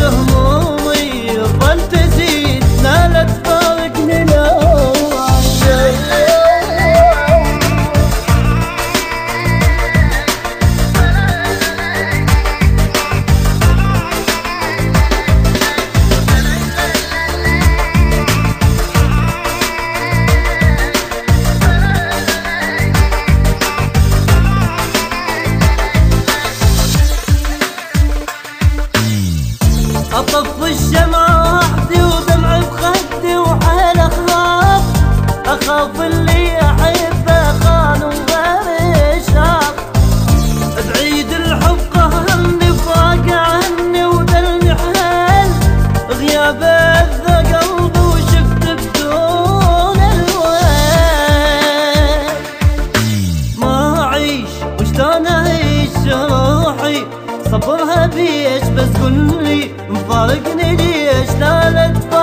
همومي ظل تزيد لا تفارقني لو أطف الشمعة وحدي ودمع بخدي وحال أخاف اللي أحبه خان وغير شاف بعيد الحب قهرني فاق عني ودلني حال غياب أذى قلبي وشفت بدون الوين ما أعيش وشلون أعيش روحي صبرها بيش بس قولي مفارقني ليش لا تفارقني